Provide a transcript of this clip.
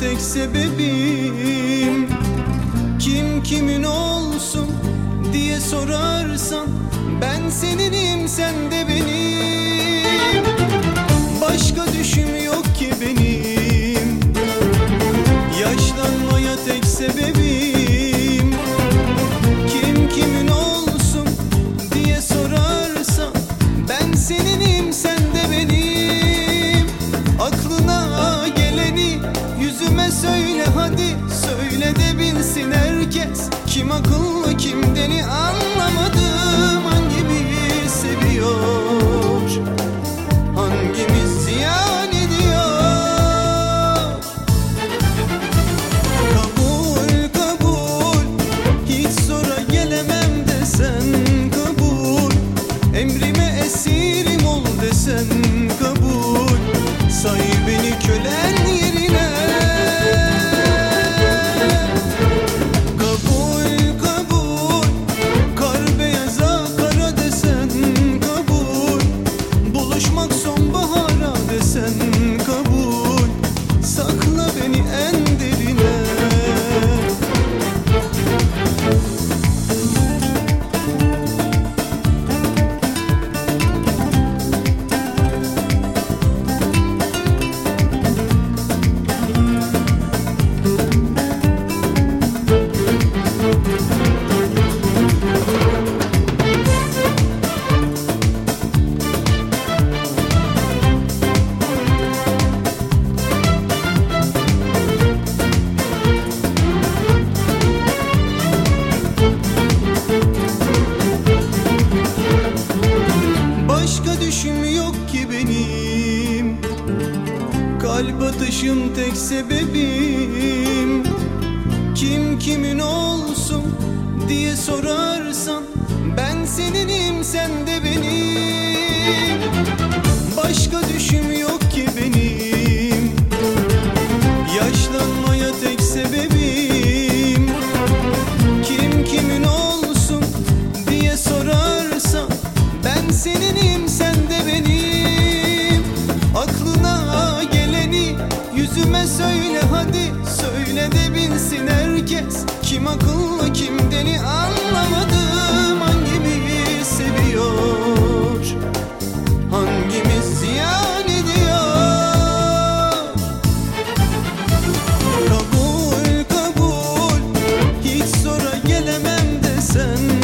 tek sebebim. Kim kimin olsun diye sorarsan, ben seninim, sen de benim. Başka düşüm yok ki benim, yaşlanmaya tek sebebim. Kim kimin olsun diye sorarsan, ben seninim, sen de benim. Aklına geleni yüzüme söyle hadi, söyle de bilsin herkes. Kim akıllı kim deli anlamadım, hangimiz seviyor, hangimiz ziyan ediyor. Kabul kabul, hiç zora gelemem desen kabul. Emrime esirim ol desen kabul. Say beni kölen yerine. Kabul kabul, kar beyaza kara desen kabul. Buluşmak sonbahara desen kabul. Sakla beni en derine. Başka düşüm yok ki benim, kalp atışım tek sebebim. Kim kimin olsun diye sorarsan, ben seninim, sen de benim. Başka düşüm yok ki benim, yaşlanmaya tek sebebim. Kim kimin olsun diye sorarsan, ben seninim, sen de benim. Aklına geleni yüzüme söyle hadi, söyle de bilsin herkes. Kim akıllı kim deli anlamadım, hangimiz seviyor, hangimiz ziyan ediyor. Kabul kabul, hiç zora gelemem desen